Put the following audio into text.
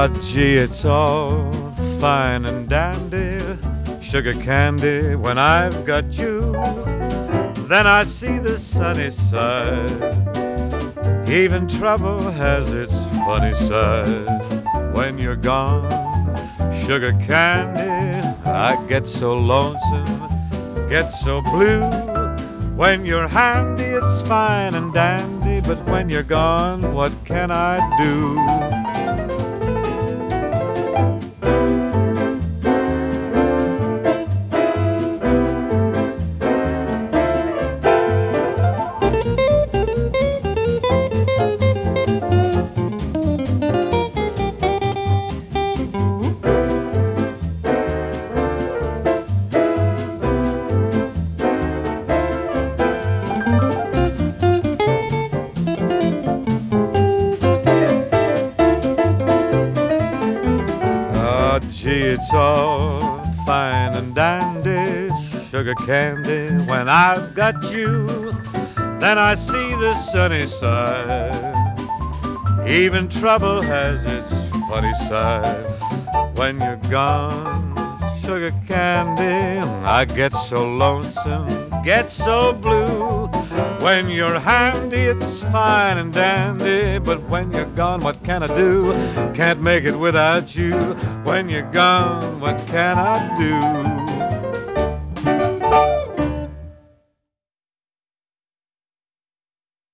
Ah, gee, it's all fine and dandy, sugar candy when I've got you. Then I see the sunny side. Even trouble has its funny side. When you're gone, sugar candy, I get so lonesome, get so blue. When you're handy, it's fine and dandy, but when you're gone, what can I do? Gee, it's all fine and dandy, sugar candy when I've got you. Then I see the sunny side. Even trouble has its funny side. When you're gone, sugar candy, I get so lonesome, get so blue. When you're handy, it's fine and dandy, but when you're gone, what can I do? Can't make it without you. When you're gone, what can I do?